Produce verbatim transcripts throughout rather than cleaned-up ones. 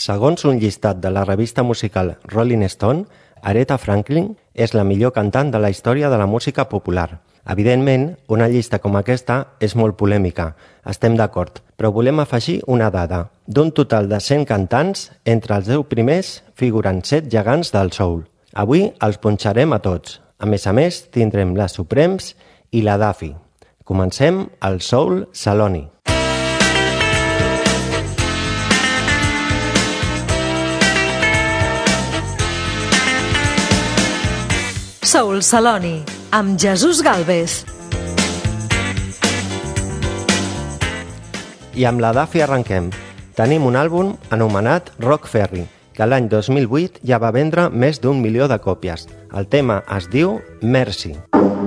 Segons un llistat de la revista musical Rolling Stone, Aretha Franklin és la millor cantant de la història de la música popular. Evidentment, una llista com aquesta és molt polèmica, estem d'acord, però volem afegir una dada. D'un total de cent cantants, entre els deu primers figuren set gegants del soul. Avui els punxarem a tots. A més a més, tindrem les Supremes i la Duffy. Comencem el Soul Saloni. Soul Saloni, amb Jesús Galvez. I amb la Duffy arrenquem. Tenim un àlbum anomenat Rock Ferry, que l'any dos mil vuit ja va vendre més d'un milió de còpies. El tema es diu Mercy.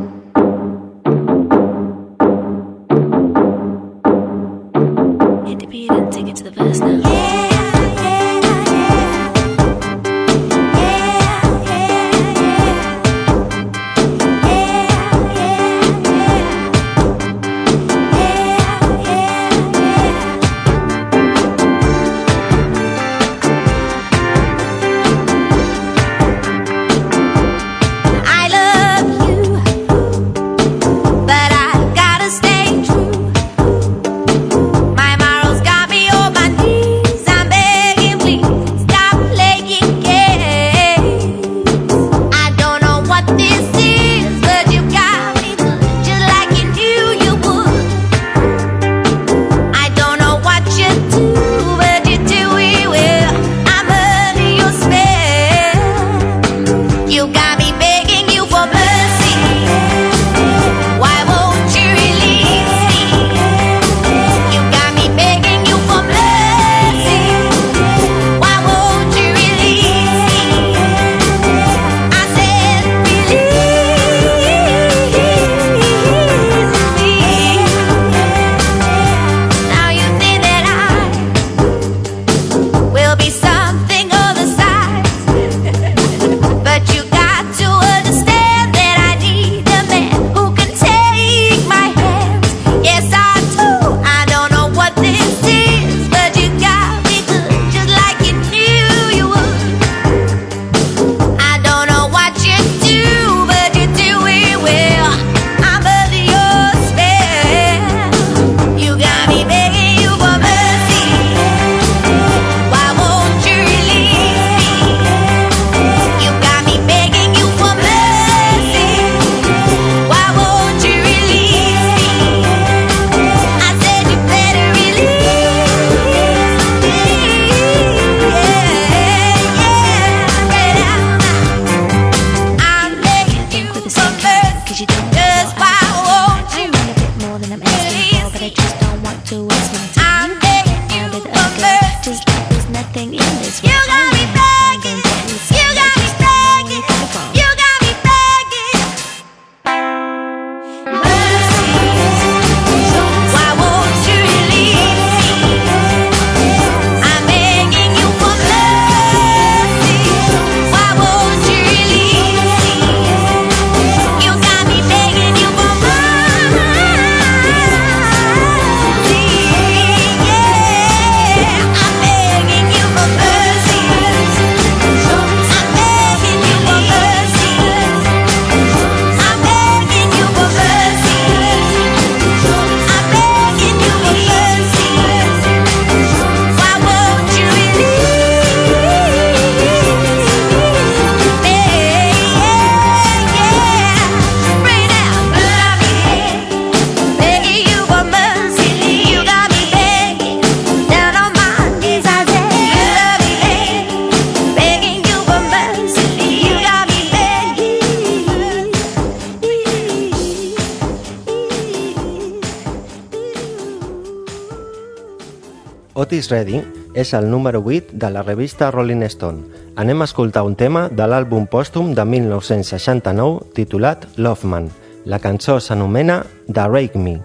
Otis Redding és el número vuit de la revista Rolling Stone. Anem a escoltar un tema de l'àlbum pòstum de mil nou-cents seixanta-nou titulat Love Man. La cançó s'anomena The Rake Me.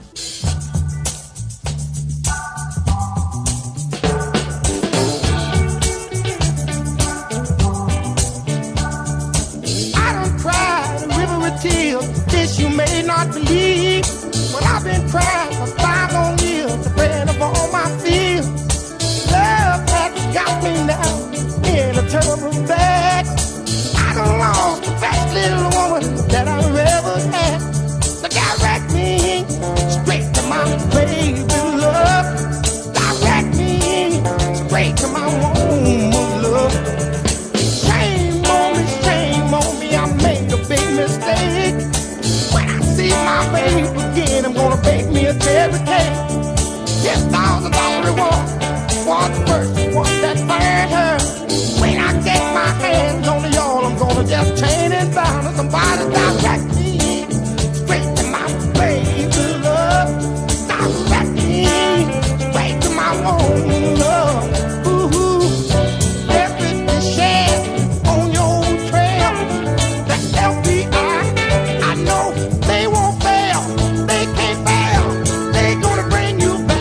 I don't cry the river of tears, this you may not believe, but I've been crying for five long years, the bread of all my fears. Love has got me now. time I want more love. Shame on me, shame on me, I made a big mistake. When I see my baby again, I'm gonna bake me a cherry cake. Ten thousand dollar reward, one person, one that fired her. When I get my hands on the y'all, I'm gonna just chain and bound to somebody direct me straight to my baby love. Direct me straight to my own love. Ooh, every shed on your trail, the F B I, I know they won't fail, they can't fail, they gonna bring you back.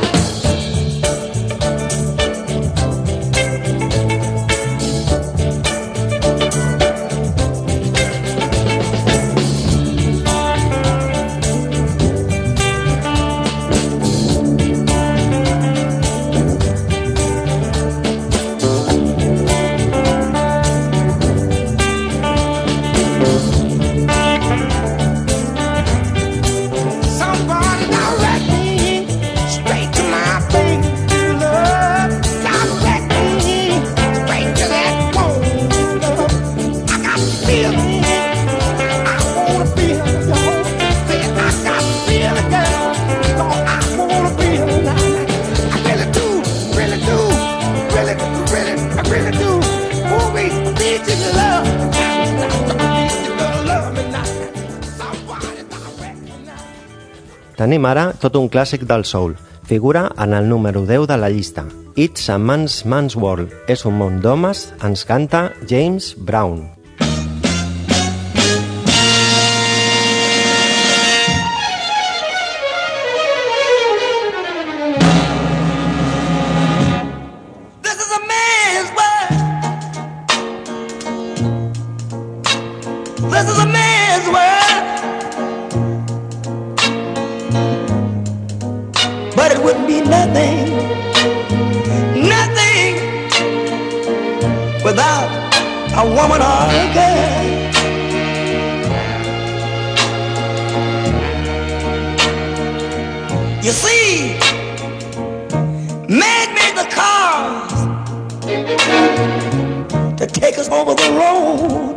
Somebody direct me straight to my baby love. Direct me straight to that phone love. I got the feeling, I wanna feel it, yo. Say I got the feeling, girl. No, I wanna feel it now. I really do, really do, really, really, I really do. Oh, we need you to love. Need you to love me now. Somebody direct me now. Tenim ara tot un clàssic del soul. Figura en el número deu de la llista. It's a Man's Man's World. És un món d'homes, ens canta James Brown. This is a man's world. This is a man's world. But it wouldn't be nothing, nothing without a woman or a girl. You see, man made the cars to take us over the road.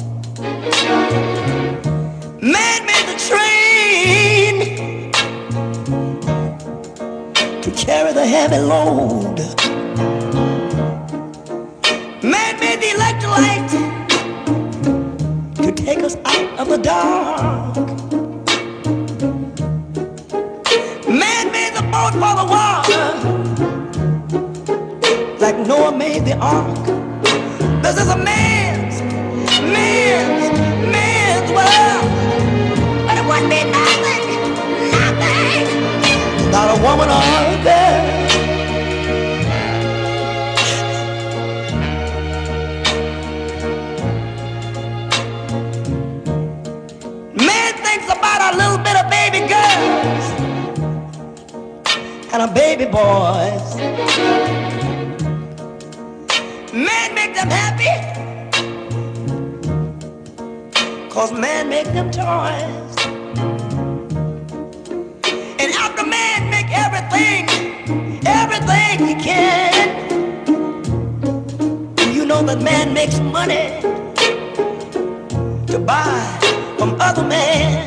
Man made the train to carry the heavy load. Man made the electric light to take us out of the dark. Man made the boat for the water, like Noah made the ark. This is a man's, man's, man's world. But it wouldn't be nothing, nothing without a woman or a girl. Man thinks about a little bit of baby girls and a baby boys. Man make them happy, 'cause man make them toys. And after man make everything, everything he can, you know that man makes money to buy from other men.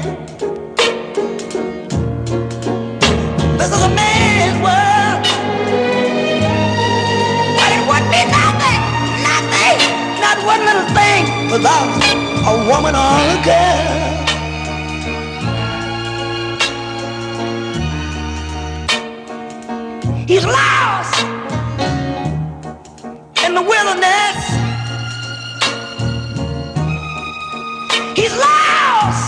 This is a man's world, but it wouldn't be nothing, nothing, not one little thing without a woman or a girl. He's lost in the wilderness. He's lost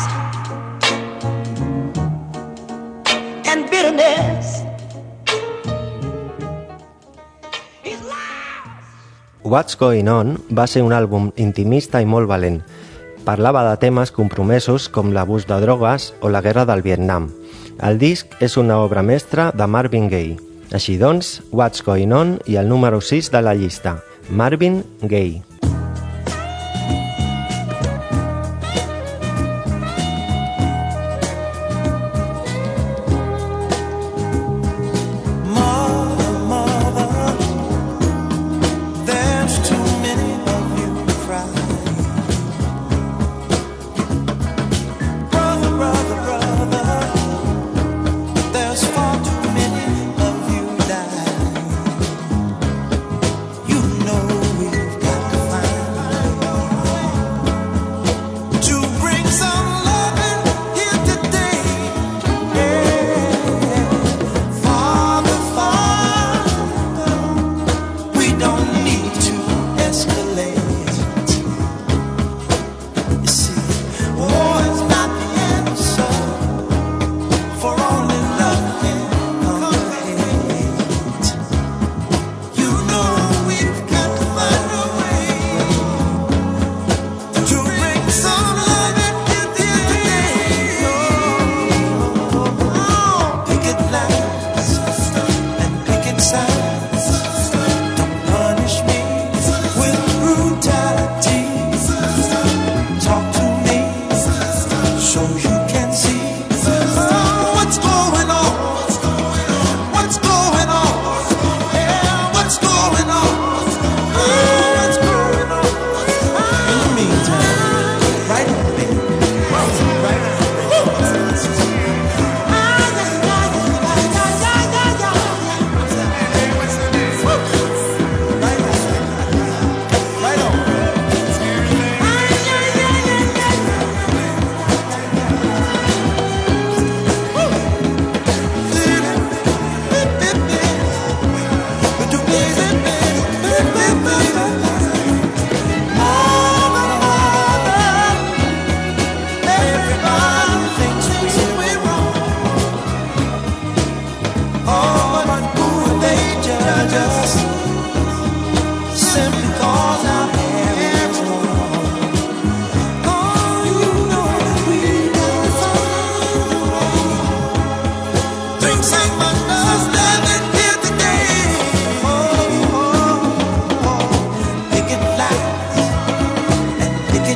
in bitterness. He's lost. What's Going On va ser un àlbum intimista i molt valent. Parlava de temes compromesos com l'abús de drogues o la guerra del Vietnam. El disc és una obra mestra de Marvin Gaye. Així doncs, What's Going On i el número sis de la llista, Marvin Gaye. Mother, mother,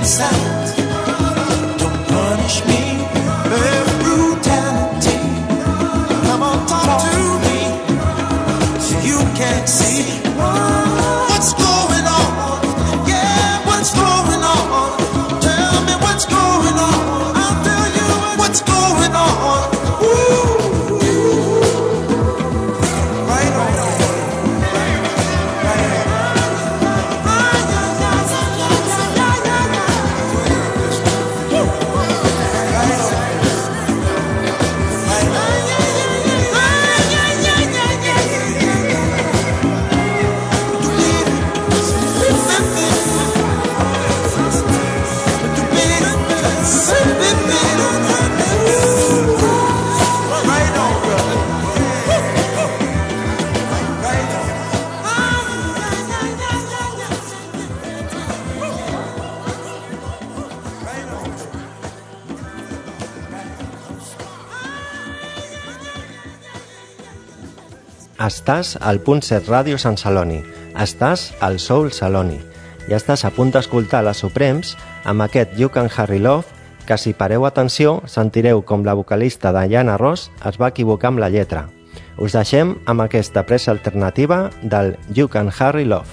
sight. Don't punish me with brutality. Come on, talk to me so you can see what's going on. Yeah, what's going on? Tell me what's going on. I'll tell you what's going on. Ooh. Right on. Estàs al punt set Ràdio Sant Celoni. Estàs al Soul Saloni. I estàs a punt d'escoltar les Supremes amb aquest You Can Hurry Love, que si pareu atenció sentireu com la vocalista Diana Ross es va equivocar amb la lletra. Us deixem amb aquesta presa alternativa del You Can Hurry Love.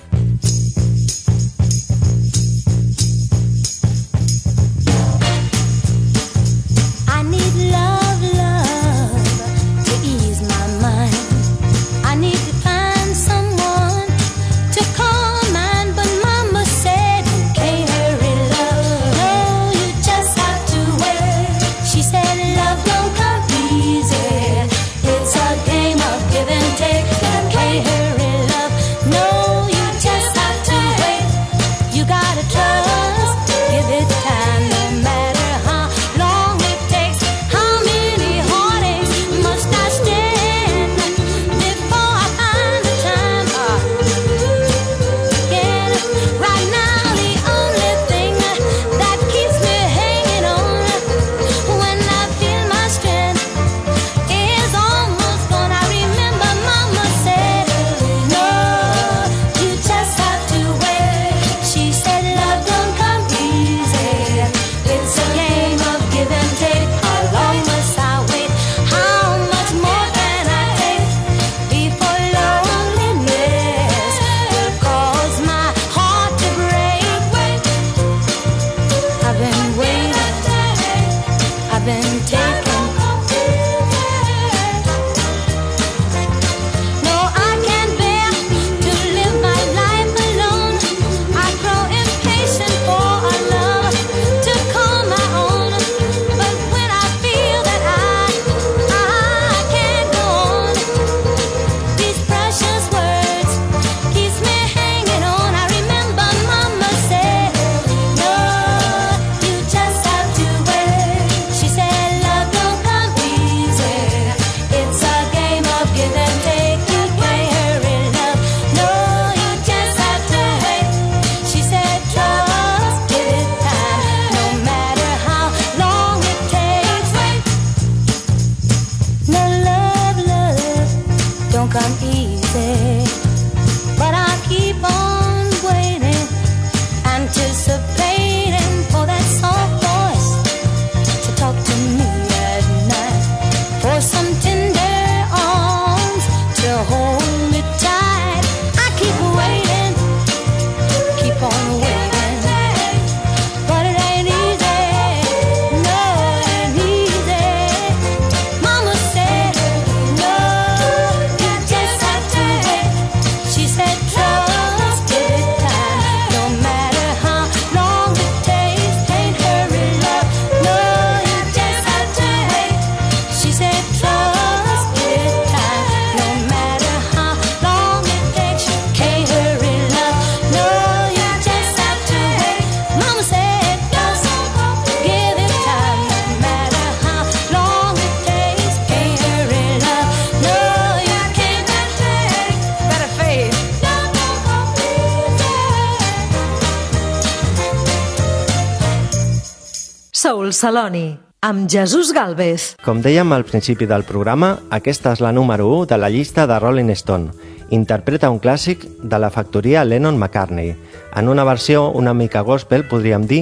Soul Saloni, amb Jesús Galvez. Com dèiem al principi del programa, aquesta és la número u de la llista de Rolling Stone. Interpreta un clàssic de la factoria Lennon-McCartney, en una versió una mica gospel, podríem dir,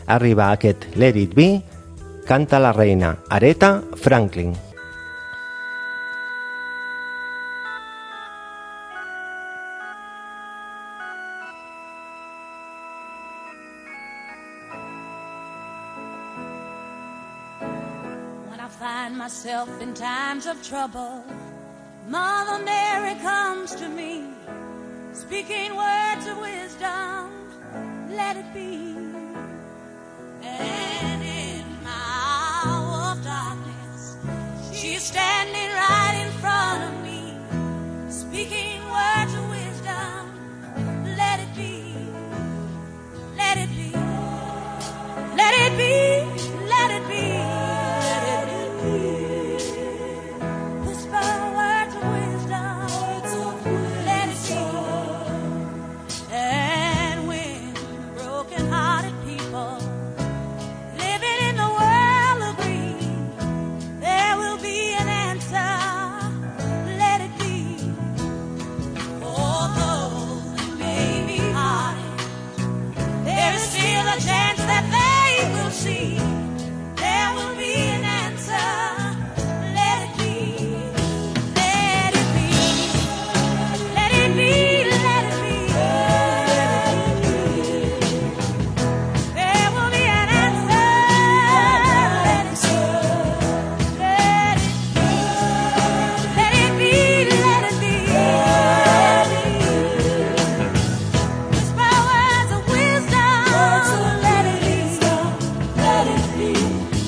Arriba aquest Let It Be, canta la reina Aretha Franklin. When I find myself in times of trouble, Mother Mary comes to me, speaking words of wisdom, let it be. And in my hour of darkness, she's standing right in front of me, speaking words of wisdom, let it be, let it be, let it be, let it be, let it be. Whisper words of wisdom, let it be. And when broken-hearted people living in the world agree, there will be an answer, let it be. For those that may be hearted, there is still a chance that they will see. There will be an answer, let it be, let it be, let it be, let it be, let it be. There will be an answer, let it be, let it be, let it be, let it be. Whisper words of wisdom, let it be, let it be.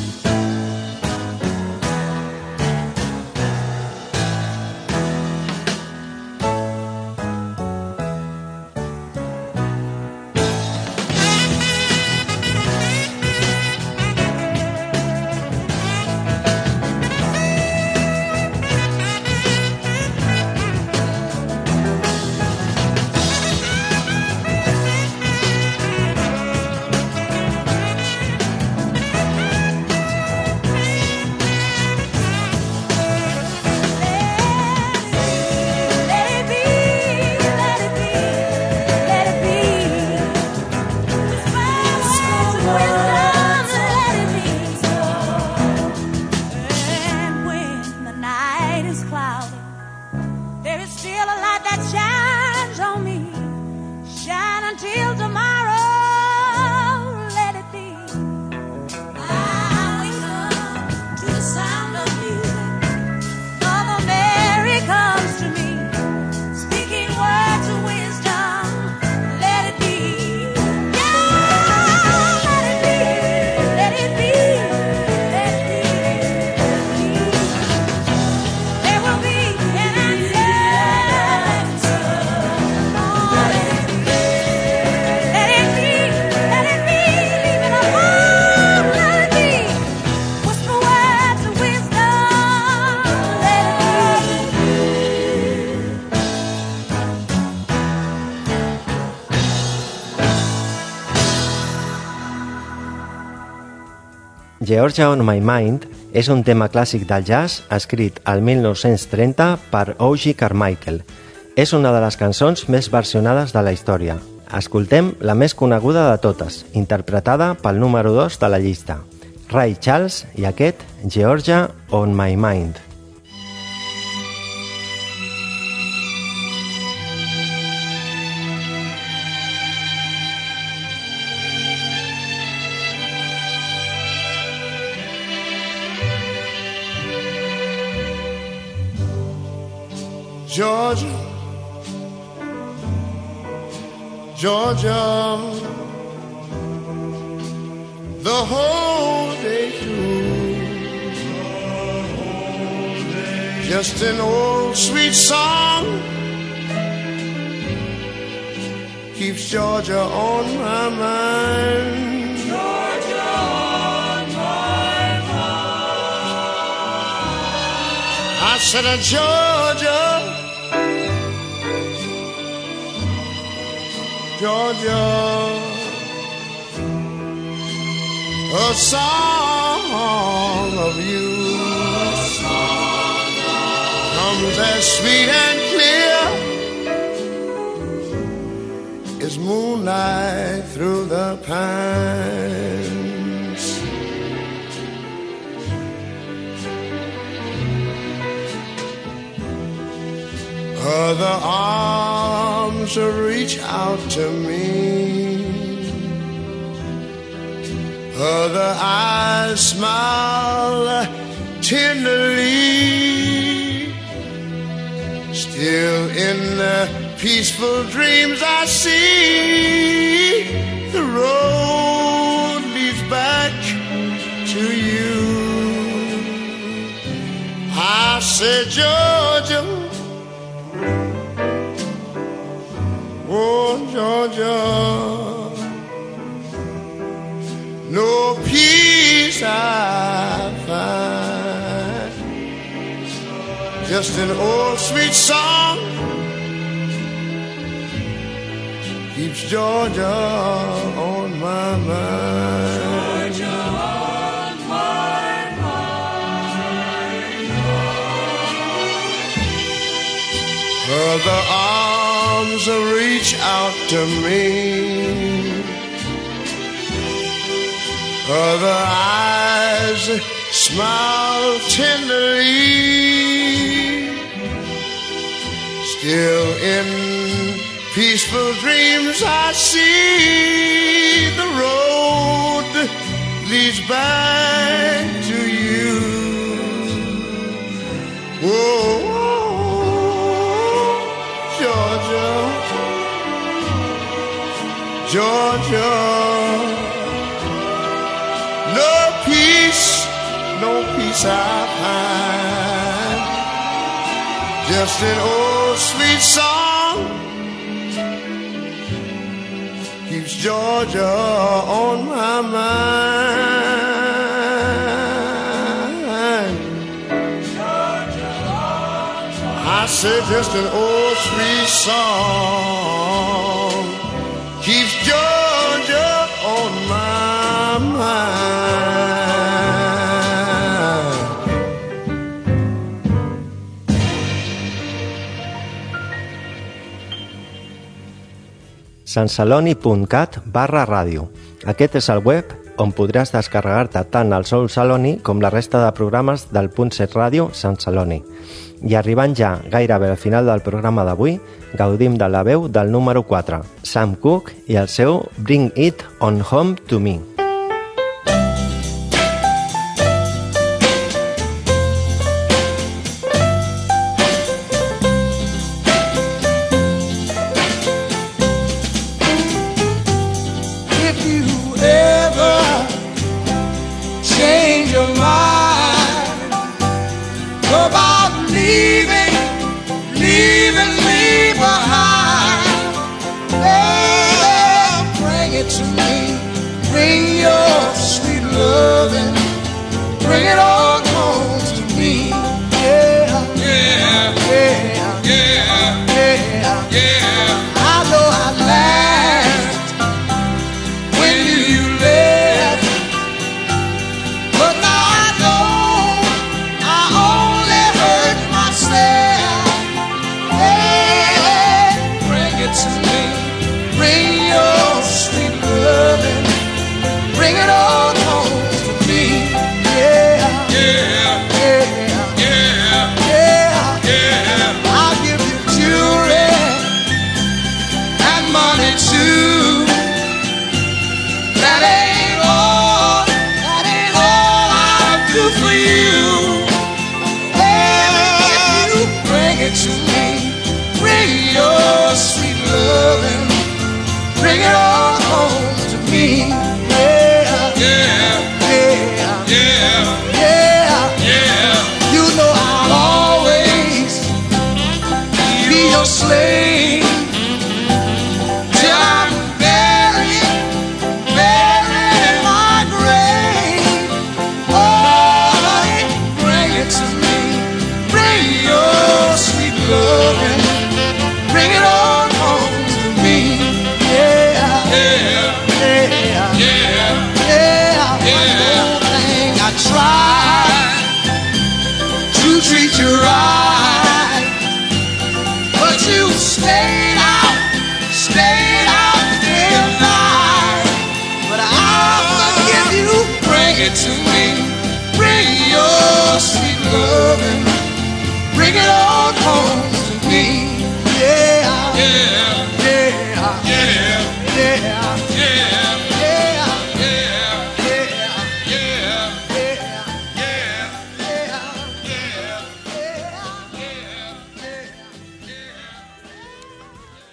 Georgia on My Mind és un tema clàssic del jazz escrit al mil nou-cents trenta per O G Carmichael. És una de les cançons més versionades de la història. Escoltem la més coneguda de totes, interpretada pel número dos de la llista, Ray Charles, i aquest Georgia on My Mind. Georgia, Georgia, the whole day through, just an old sweet song keeps Georgia on my mind. Georgia on my mind. I said, uh, Georgia, Georgia, a song of you comes as sweet and clear as moonlight through the pines. Other arms reach out to me, other eyes smile tenderly. Still in the peaceful dreams I see, the road leads back to you. I said, Georgia, oh Georgia, no peace I find, just an old sweet song keeps Georgia on my mind. Georgia on my mind. Other arms reach out to me, other eyes smile tenderly. Still in peaceful dreams I see, the road leads back to you. Whoa, Georgia, Georgia, no peace, no peace I find, just an old sweet song keeps Georgia on my mind. Georgia on my I said just an old sweet song keeps Georgia on my mind. sansaloni punt cat barra ràdio. Aquest és el web on podràs descarregar-te tant el Soul Saloni com la resta de programes del Punt Set Ràdio Sant Celoni. I arribant ja gairebé al final del programa d'avui, gaudim de la veu del número quatre, Sam Cooke, i el seu Bring It On Home To Me. Bring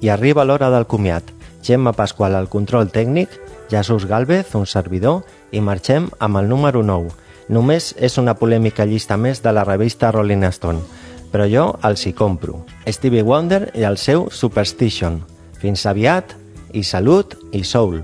I arriba l'hora del comiat. Gemma Pasqual al control tècnic, Jesús Gálvez, un servidor, i marxem amb el número nou. Només és una polèmica llista més de la revista Rolling Stone, però jo els hi compro. Stevie Wonder i el seu Superstition. Fins aviat, i salut i soul.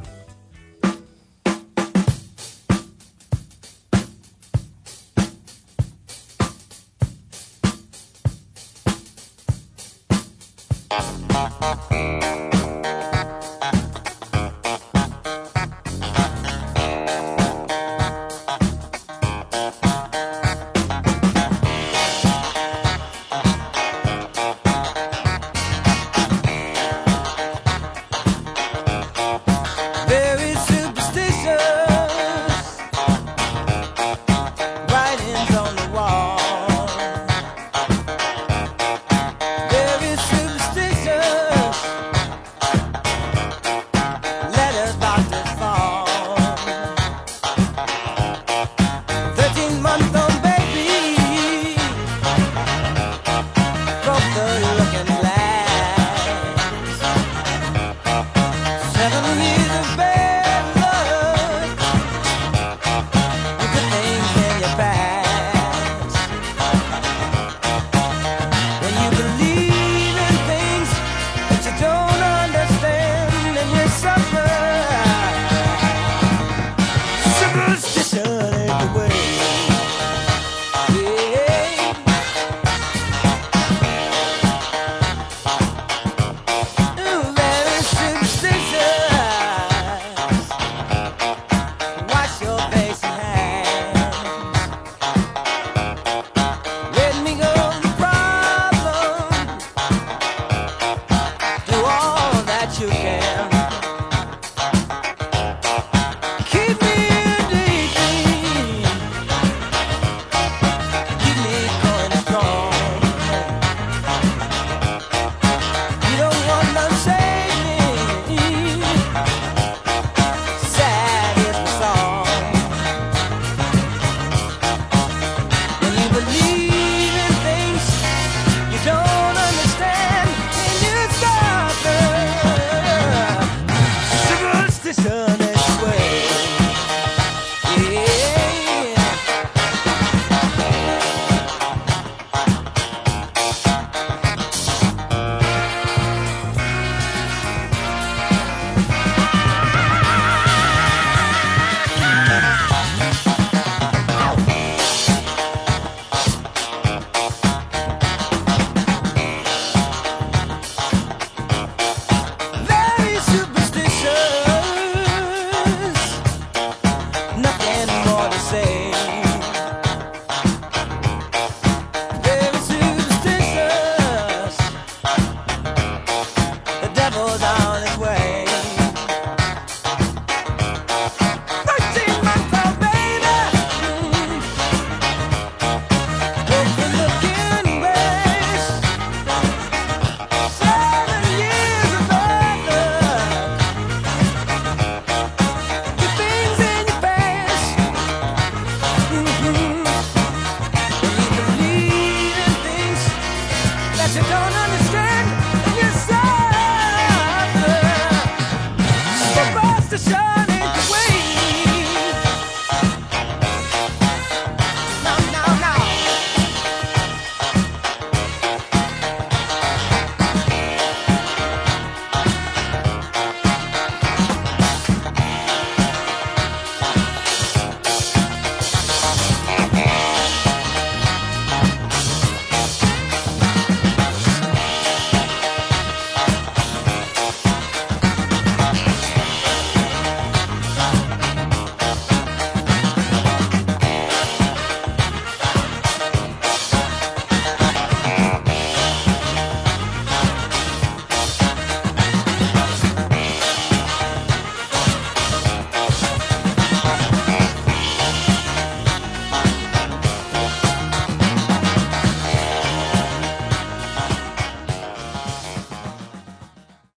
Show.